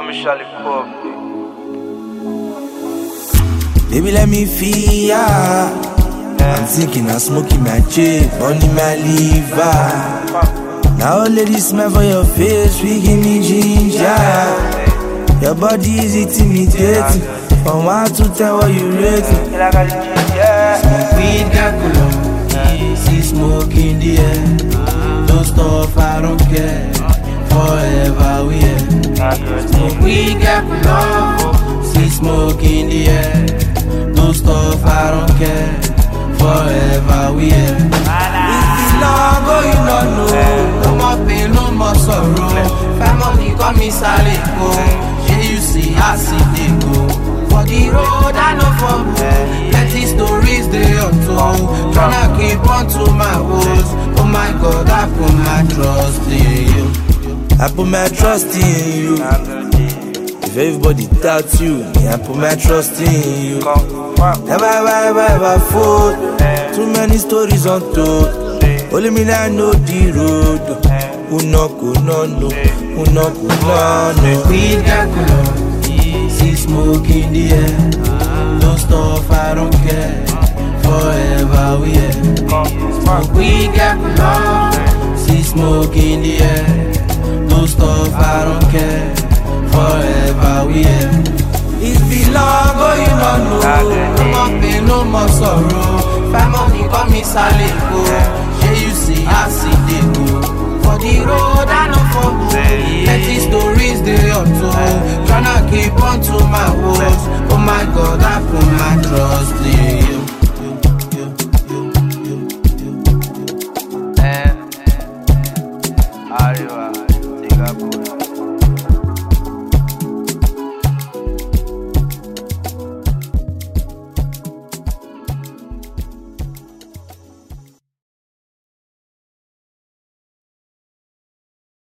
me Charlie Pop. Baby, let me feel ya. I'm thinking of smoking my chip, burning my liver. Now all ladies smell for your face, we give me ginger. Your body is intimidating. From 1 to 10, what you rating? Smoke weed, got color. See smoke in the air. Don't stop, I don't care. Forever we here. Smoke weed, got color. See smoke in the air. Don't stop, I don't care. Forever we here. It's long, oh, you don't know. No more pain, no more sorrow. Family call me Saleko. Yeah, you see, I see they go. For the road, I know for me. Let these stories they untold. Tryna keep on to my woes. Oh my God, I put my trust in you. I put my trust in you. If everybody doubts you, I put my trust in you. Never fool. Too many stories untold. Only me that know the road. Who knock, who no. Weed got color. See smoke in the air. Don't stop, I don't care. Forever we here. Smoke weed got color. See smoke in the air. Don't stop, I don't care. Forever we here. It's been long, oh, you don't know. No more pain, no more sorrow. Family call me Saleko.